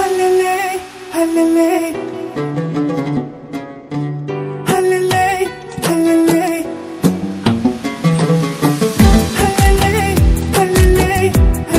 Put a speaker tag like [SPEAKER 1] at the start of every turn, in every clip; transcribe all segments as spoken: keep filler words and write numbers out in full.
[SPEAKER 1] Halleley, halleley, halleley, halleley, halleley, halleley,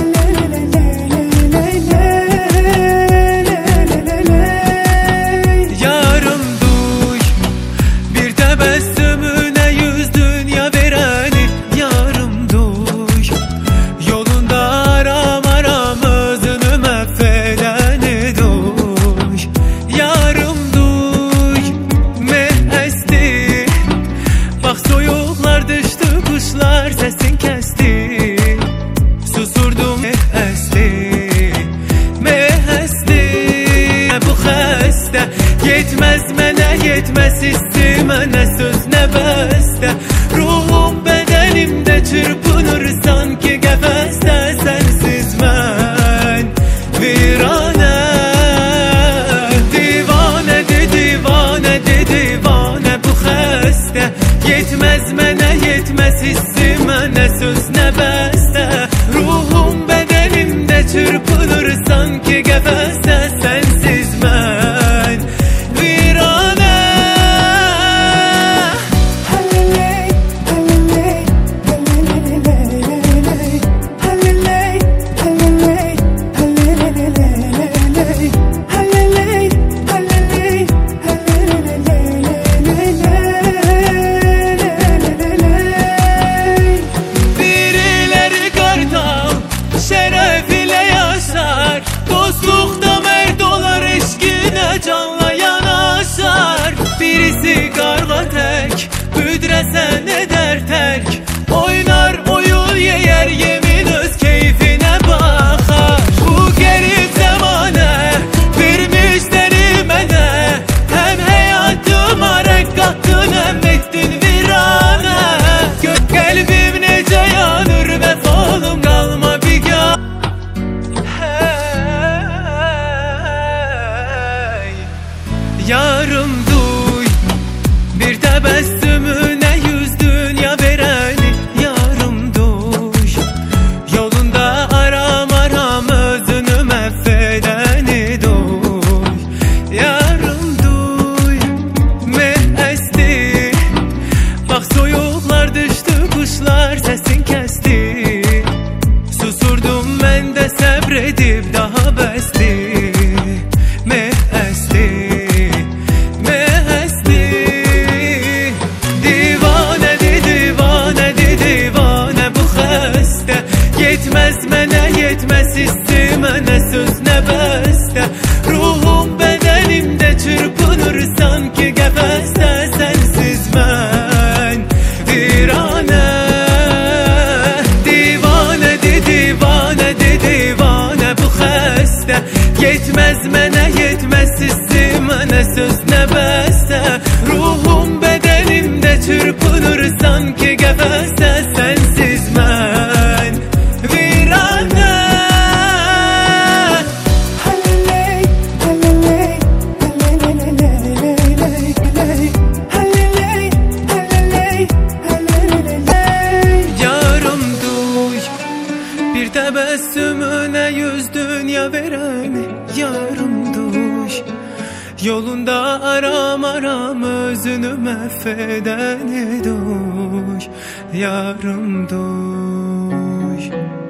[SPEAKER 1] halleley.
[SPEAKER 2] Yarım duy bir tebessümüne yüz dünya vereni. Yarım duy yolunda aram aram özünü affedeni duy. Yarım duy mehesti, bak soyuklar düştü, kuşlar sesin kesti. Susurdum mehesti, mehesti. Bu xəstə yetməz mənə, yetməz hissi mənə, söz nə bəstə. Ruhum bədənimdə çırpınır sanki qəfəsdə. Sənsiz mən viranə, divanədir, divanədir, divanə. Bu xəstə yetməz mənə, yetməz hissi mənə, söz nə bəstə. Ruhum bədənimdə çırpınır sanki qəfəsdə. Sənsiz mən viranə.
[SPEAKER 1] Halleley, halleley, halleley, halleley, halleley, halleley, halleley, halleley, halleley.
[SPEAKER 2] Birileri kartal şeref ile yaşar, dostlukta merd olar, eşkine canla yanaşar. Birisi karga tek, büdresen eder terk, oynar oyun yer yemin öz keyfine bakar. Bu garip zamane vermiş denimene, hem hayatıma renk kattın hem ettin virane. Gök kalbim nece yanır, vefalım kalma bir gah. Hey, yarım duy bir tebessümüne yüz dünya vereni. Yarım duy yolunda aram aram özünü affedeni duy. Yarım duy mehesti, bak soyuklar düştü, kuşlar sesin kesti. Susurdum ben de sabredip daha besti. Mehesti, mehesti. Divanədir, divanədir, divanə. Bu xəstə yetməz mənə, yetməz hissi mənə, söz nə bəstə. Ruhum bədənimdə çırpınır sanki qəfəsdə. Sənsiz mən viranə. Divanədir, divanədir, divanə. Bu xəstə yetməz mənə, yetməz hissi mənə, söz nə bəstə. Ruhum bədənimdə çırpınır sanki qəfəsdə. Sənsiz mən viranə.
[SPEAKER 1] Halleley, halleley, halleley, halleley, halleley, halleley.
[SPEAKER 2] Yarım duy bir tebessümüne yüz dünya vereni. Yarım duy yolunda aram aram özünü affedeni duy. Yarım duy.